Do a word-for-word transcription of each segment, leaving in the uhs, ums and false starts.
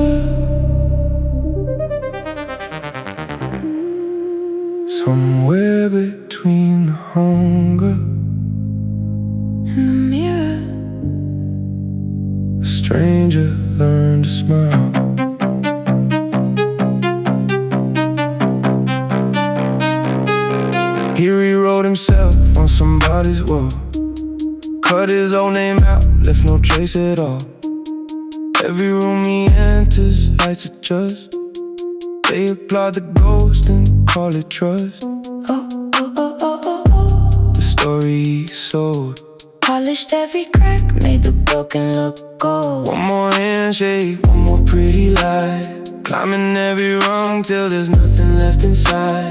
Somewhere between the hunger in the mirror, a stranger learned to smile. He rewrote himself on somebody's wall, cut his own name out, left no trace at all. Every room he enters, lights adjust. They applaud the ghost and call it trust. oh, oh, oh, oh, oh, oh. The story he sold, Polished every crack, made the broken look gold. one more handshake, one more pretty lie, climbing every rung till there's nothing left inside.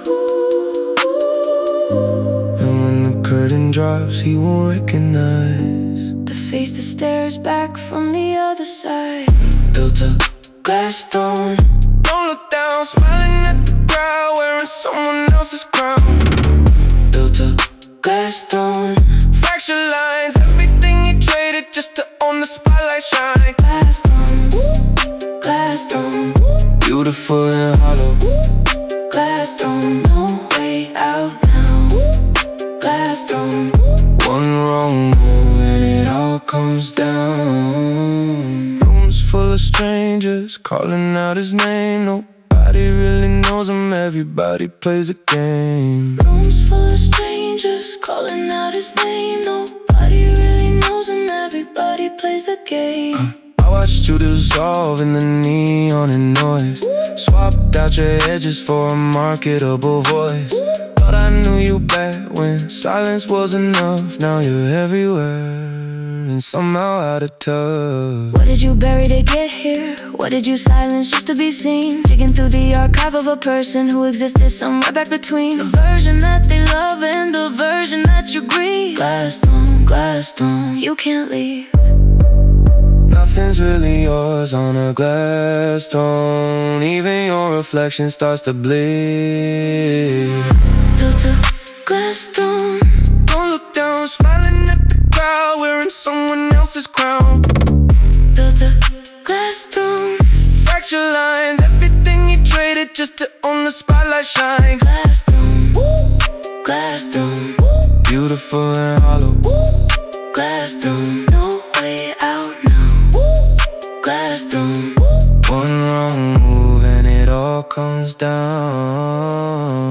And when the curtain drops, he won't recognize The face that stares back from the other side. built a glass throne. Don't look down, smiling at the crowd, wearing someone else's crown. Built a glass throne, fractured lines, everything he traded just to own the spotlight shine. Glass throne, glass throne, Beautiful and hollow, glass throne, no way out now. Glass throne, one wrong move and it all comes down. Rooms full of strangers calling out his name. Nobody really knows him, everybody plays a game. rooms full of strangers calling out his name. Nobody really knows him, everybody plays the game. I watched you dissolve in the neon and noise, swapped out your edges for a marketable voice. Thought I knew you back when silence was enough. Now you're everywhere and somehow out of touch. What did you bury to get here? What did you silence just to be seen? Digging through the archive of a person who existed somewhere back between the version that they love and the version that you grieve. Glass throne, glass throne, you can't leave. Nothing's really yours on a glass throne. Even your reflection starts to bleed. Built a glass throne, Don't look down, smiling at the crowd, wearing someone else's crown. built a glass throne, Fractured lines, everything he traded just to own the spotlight shine. glass throne, glass throne, Beautiful and hollow, glass throne, no way out now. Glass throne, one wrong move and it all comes down.